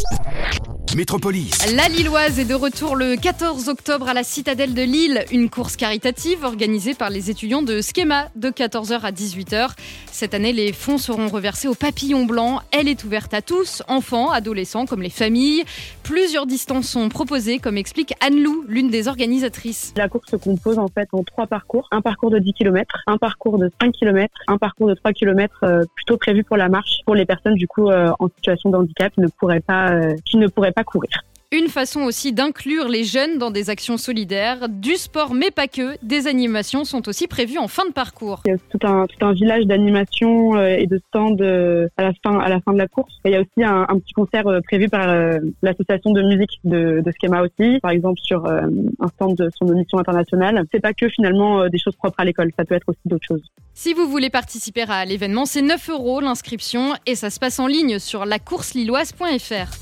Métropolis. La Lilloise est de retour le 14 octobre à la Citadelle de Lille. Une course caritative organisée par les étudiants de Schema de 14h à 18h. Cette année, les fonds seront reversés au Papillon Blanc. Elle est ouverte à tous, enfants, adolescents comme les familles. Plusieurs distances sont proposées, comme explique Anne-Lou, l'une des organisatrices. La course se compose en fait en 3 parcours. Un parcours de 10 km, un parcours de 5 km, un parcours de 3 km plutôt prévu pour la marche pour les personnes du coup en situation de handicap qui ne pourraient pas courir. Une façon aussi d'inclure les jeunes dans des actions solidaires, du sport mais pas que, des animations sont aussi prévues en fin de parcours. Il y a tout un village d'animation et de stands à la fin de la course. Et il y a aussi un petit concert prévu par l'association de musique de Schema aussi, par exemple sur un stand de son émission internationale. C'est pas que finalement des choses propres à l'école, ça peut être aussi d'autres choses. Si vous voulez participer à l'événement, c'est 9 € l'inscription et ça se passe en ligne sur lacourseliloise.fr.